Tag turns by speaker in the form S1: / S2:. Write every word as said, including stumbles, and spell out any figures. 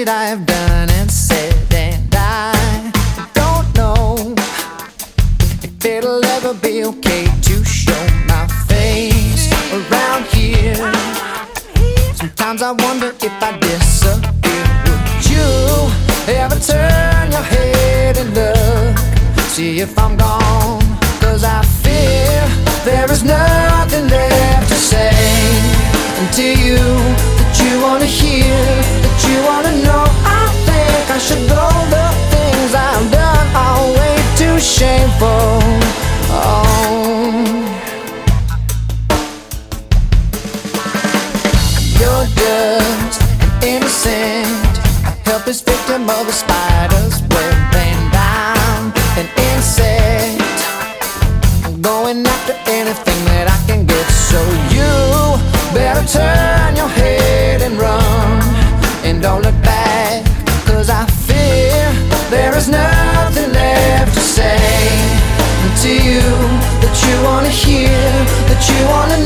S1: that I have done and said, and I don't know if it'll ever be okay to show my face around here. Sometimes I wonder if I disappear, would you ever turn your head and look, see if I'm gone? Cause I fear there is nothing left to say to you that you wanna hear, that you wanna know. I think I should go. The things I've done are way too shameful. Oh, you're just an innocent, helpless victim of a spider's web, and I'm an insect going after anything that I can get. So you better turn your head and run, and don't look back, cause I fear there is nothing left to say to you that you wanna hear, that you wanna